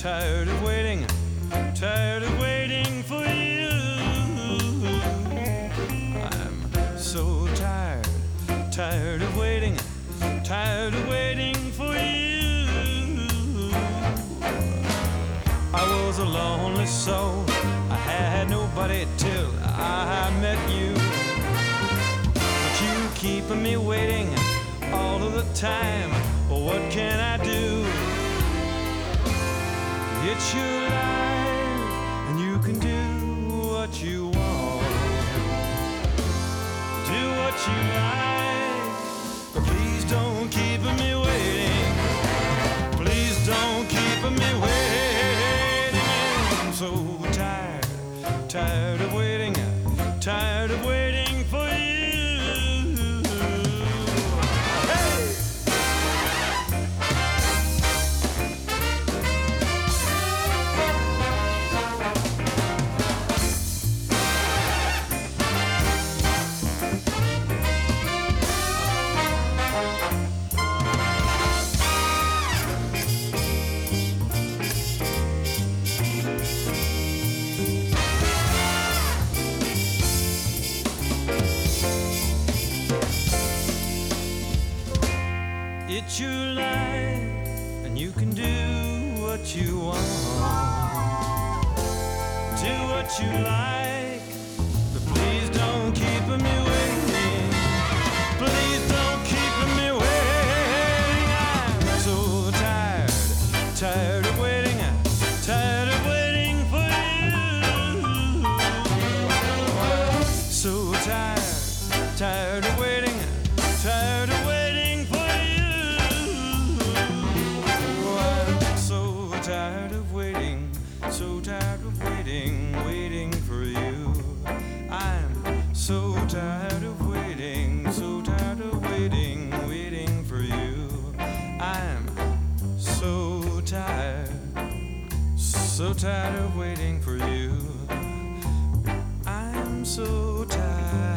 tired of waiting, tired of waiting for you. I'm so tired, tired of waiting, tired of waiting for you. I was a lonely soul, I had nobody till I met you. But you keeping me waiting all of the time, what can I do? It's your life, and you can do what you want. Do what you like, but please don't keep me waiting. Please don't keep me waiting. I'm so tired, tired of waiting, tired of waiting for you. It's your life, and you can do what you want. Do what you like, but please don't keep me waiting. Please don't keep me waiting. I'm so tired, tired of waiting, tired of waiting for you. So tired, tired of waiting, tired of waiting for you. Tired of waiting, so tired of waiting, waiting for you. I'm so tired of waiting, so tired of waiting, waiting for you. I'm so tired of waiting for you. I'm so tired.